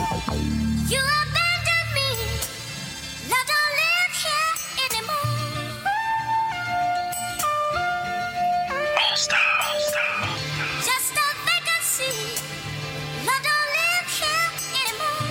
You abandoned me. Love don't live here anymore. Oh, stop. Just a vacancy. Love don't live here anymore.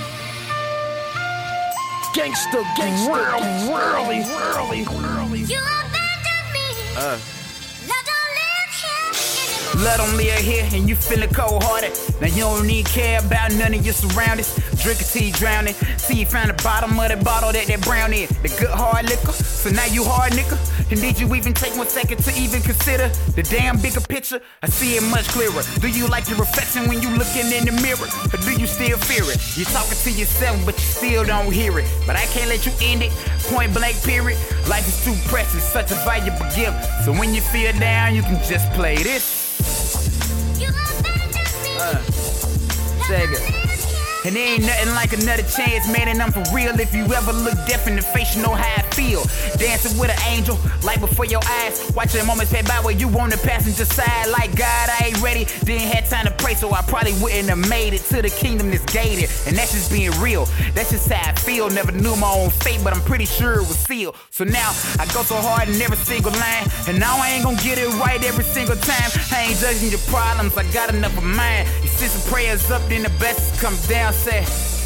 Gangsta, early. You abandoned me. Love don't live here anymore. Love don't live here and you feeling cold-hearted. Now you don't need care about none of your surroundings. Drinking till you drowning. See you found the bottom of the bottle that brown in. The good hard liquor. So now you hard nigga. And did you even take 1 second to even consider the damn bigger picture? I see it much clearer. Do you like your reflection when you looking in the mirror? Or do you still fear it? You're talking to yourself but you still don't hear it. But I can't let you end it. Point blank period. Life is too precious, such a valuable gift. So when you feel down, you can just play this. You abandoned me. Check it. And there ain't nothing like another chance, man, and I'm for real. If you ever look deaf in the face, you know how I feel. Dancing with an angel, light before your eyes. Watching moments pass by where you on the passenger side. Like God, I ain't ready, didn't have time to pray, so I probably wouldn't have made it to the kingdom that's gated. And that's just being real, that's just how I feel. Never knew my own fate, but I'm pretty sure it was sealed. So now, I go so hard in every single line. And now I ain't gonna get it right every single time. I ain't judging your problems, I got enough of mine. You send some prayers up, then the blessings come down. Say,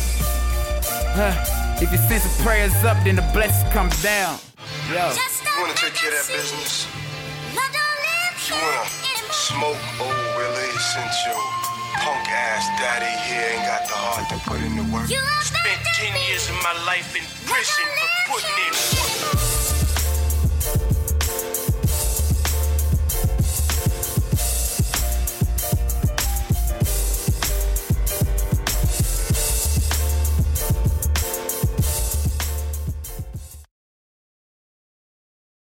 if you send some prayers up, then the blessings come down. Yo. You wanna take care of that business? Love don't live You here wanna anymore. smoke old Willie since your punk ass daddy here ain't got the heart to put in the work? You Spent 10 years of my life in prison for putting in work.